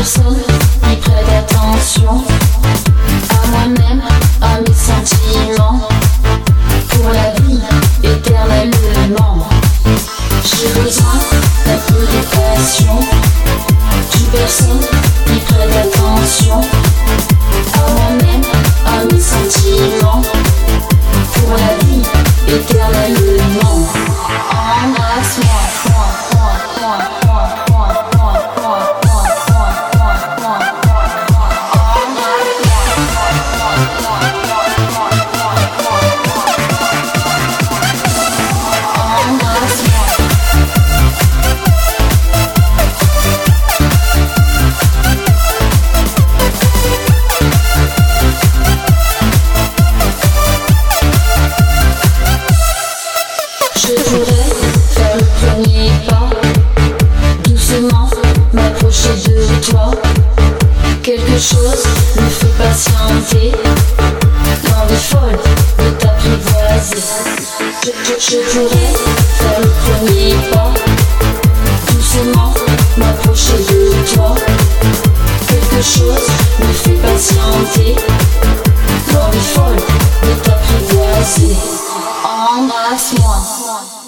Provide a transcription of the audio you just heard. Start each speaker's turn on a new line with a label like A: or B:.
A: personne n'y prête attention à moi-même, à mes sentiments. Pour la vie, éternellement, j'ai besoin d'un peu de passion. Plus personne n'y prête attention à moi-même, à mes sentiments. Pour la vie, éternellement, embrasse-moi. Je voudrais faire le premier pas, doucement m'approcher de toi. Quelque chose me fait patienter, l'envie folle de t'apprivoiser. Je voudrais faire le premier pas, doucement m'approcher de toi. Quelque chose me fait patienter, l'envie folle de t'apprivoiser. Embrasse-moi.